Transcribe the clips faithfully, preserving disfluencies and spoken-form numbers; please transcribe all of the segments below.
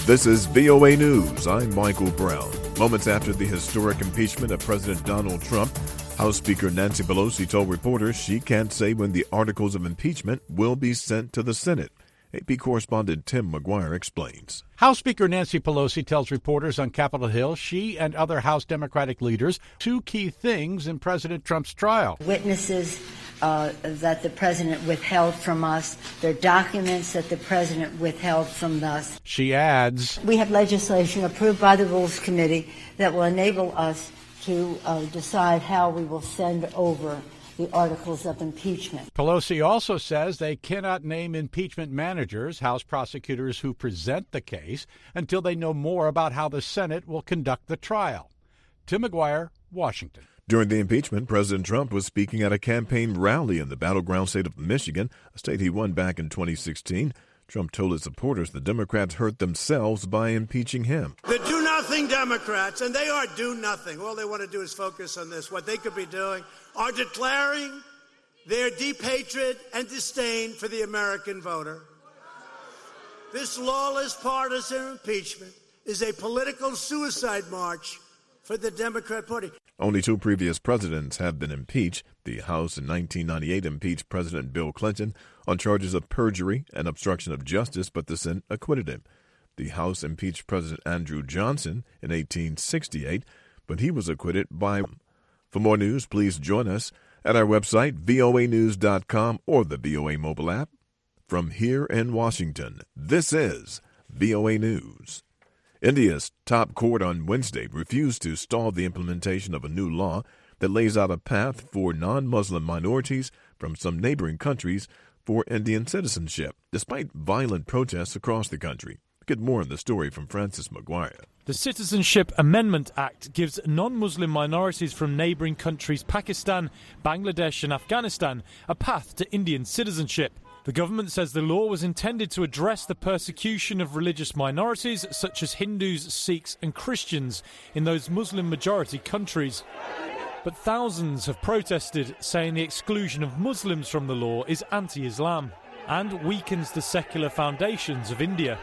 This is V O A News. I'm Michael Brown. Moments after the historic impeachment of President Donald Trump, House Speaker Nancy Pelosi told reporters she can't say when the articles of impeachment will be sent to the Senate. A P correspondent Tim McGuire explains. House Speaker Nancy Pelosi tells reporters on Capitol Hill she and other House Democratic leaders two key things in President Trump's trial. Witnesses uh, that the president withheld from us, their documents that the president withheld from us. She adds, we have legislation approved by the Rules Committee that will enable us to uh, decide how we will send over the articles of impeachment. Pelosi also says they cannot name impeachment managers, House prosecutors who present the case, until they know more about how the Senate will conduct the trial. Tim McGuire, Washington. During the impeachment, President Trump was speaking at a campaign rally in the battleground state of Michigan, a state he won back in twenty sixteen. Trump told his supporters the Democrats hurt themselves by impeaching him. The do-nothing Democrats, and they are do-nothing. All they want to do is focus on this. What they could be doing are declaring their deep hatred and disdain for the American voter. This lawless partisan impeachment is a political suicide march for the Democrat Party. Only two previous presidents have been impeached. The House in nineteen ninety-eight impeached President Bill Clinton on charges of perjury and obstruction of justice, but the Senate acquitted him. The House impeached President Andrew Johnson in eighteen sixty-eight, but he was acquitted by... For more news, please join us at our website, V O A news dot com, or the V O A mobile app. From here in Washington, this is V O A News. India's top court on Wednesday refused to stall the implementation of a new law that lays out a path for non-Muslim minorities from some neighboring countries for Indian citizenship, despite violent protests across the country. Get more on the story from Francis McGuire. The Citizenship Amendment Act gives non-Muslim minorities from neighbouring countries Pakistan, Bangladesh and Afghanistan a path to Indian citizenship. The government says the law was intended to address the persecution of religious minorities such as Hindus, Sikhs and Christians in those Muslim-majority countries. But thousands have protested, saying the exclusion of Muslims from the law is anti-Islam and weakens the secular foundations of India.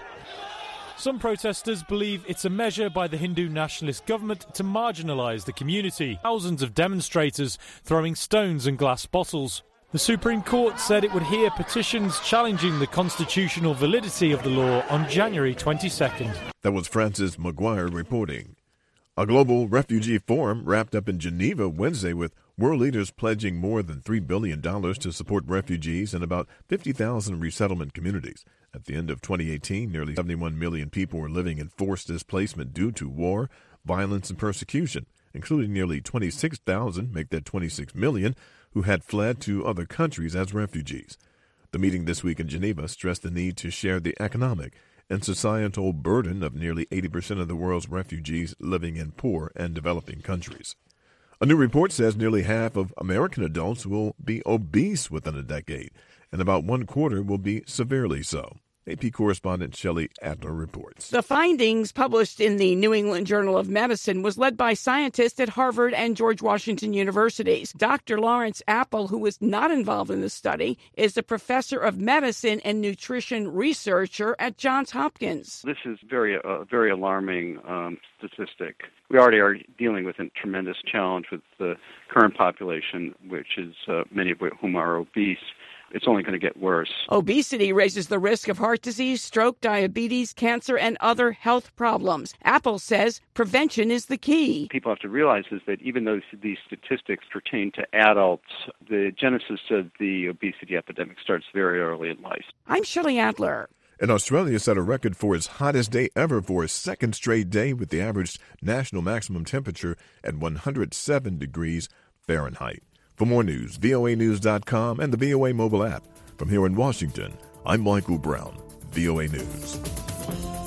Some protesters believe it's a measure by the Hindu nationalist government to marginalise the community. Thousands of demonstrators throwing stones and glass bottles. The Supreme Court said it would hear petitions challenging the constitutional validity of the law on January twenty-second. That was Francis McGuire reporting. A global refugee forum wrapped up in Geneva Wednesday with world leaders pledging more than three billion dollars to support refugees in about fifty thousand resettlement communities. At the end of twenty eighteen, nearly seventy-one million people were living in forced displacement due to war, violence, and persecution, including nearly twenty-six thousand, make that twenty-six million, who had fled to other countries as refugees. The meeting this week in Geneva stressed the need to share the economic and societal burden of nearly eighty percent of the world's refugees living in poor and developing countries. A new report says nearly half of American adults will be obese within a decade, and about one quarter will be severely so. A P correspondent Shelley Adler reports. The findings published in the New England Journal of Medicine was led by scientists at Harvard and George Washington Universities. Doctor Lawrence Apple, who was not involved in the study, is a professor of medicine and nutrition researcher at Johns Hopkins. This is very, uh, very alarming um, statistic. We already are dealing with a tremendous challenge with the current population, which is uh, many of whom are obese. It's only going to get worse. Obesity raises the risk of heart disease, stroke, diabetes, cancer, and other health problems. Apple says prevention is the key. People have to realize is that even though these statistics pertain to adults, the genesis of the obesity epidemic starts very early in life. I'm Shelley Adler. And Australia set a record for its hottest day ever for a second straight day with the average national maximum temperature at one hundred seven degrees Fahrenheit. For more news, V O A news dot com and the V O A mobile app. From here in Washington, I'm Michael Brown, V O A News.